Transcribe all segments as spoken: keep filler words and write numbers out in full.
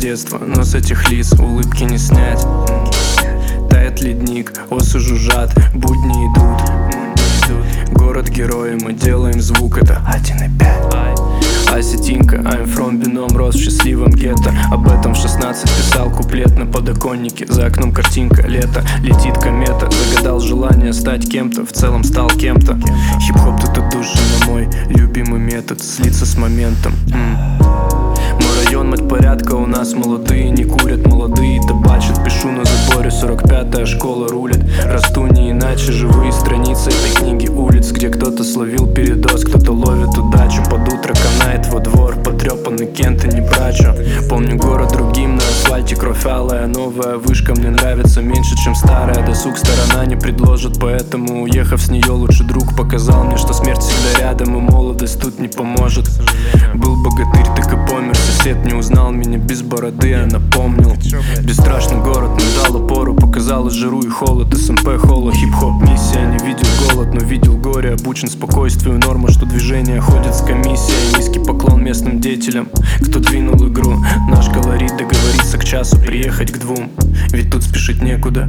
детства, но с этих лиц улыбки не снять. Тает ледник, осы жужжат, будни идут. Город герои, мы делаем звук, это один и пять. Осетинка, I'm from бином, рос в счастливом гетто. Об этом в шестнадцать писал куплет на подоконнике. За окном картинка, лето, летит комета. Загадал желание стать кем-то, в целом стал кем-то. Хип-хоп тут отдушина, мой любимый метод, слиться с моментом. М. Мой район, мать порядка, у нас молодые не курят, молодые табачат. Пишу на заборе, сорок пятая школа рулит. Расту не иначе, живые страницы этой книги улиц, где кто-то словил передоз, кто-то ловит удачу. Под утро канает во двор, потрепанный Кент и не брачу. Помню город другим, на асфальте кровь алая. Новая вышка мне нравится меньше, чем старая. Досуг сторона не предложит, поэтому, уехав с нее, лучший друг показал мне, что смерть всегда рядом, и молодость тут не поможет. Был богатырь, так и помер. Сосед не узнал меня без бороды, а напомнил. Бесстрашный город нам дал опору, показал и жару, и холод. СМП, холо, хип-хоп, миссия. Не видел голод, но видел горе. Обучен спокойствию, норма, что движение ходит с комиссией. Низкий поклон местным деятелям, кто двинул игру. Наш колорит договориться к часу, приехать к двум, ведь тут спешить некуда.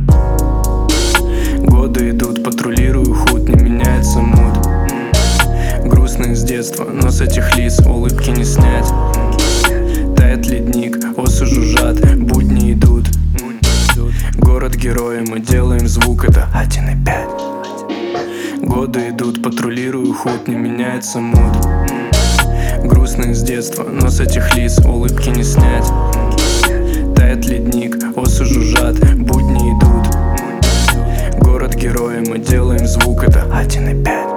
Годы идут, патрулирую худ, не меняется муд. Грустных с детства, но с этих лиц улыбки не снять. Тает ледник, осы жужжат, будни идут. Город герои, мы делаем звук, это один и пять. Годы идут, патрулирую худ, не меняется муд. Грустных с детства, но с этих лиц улыбки не снять. Тает ледник, осы жужжат, будни идут. Город герои, мы делаем звук, это один и пять.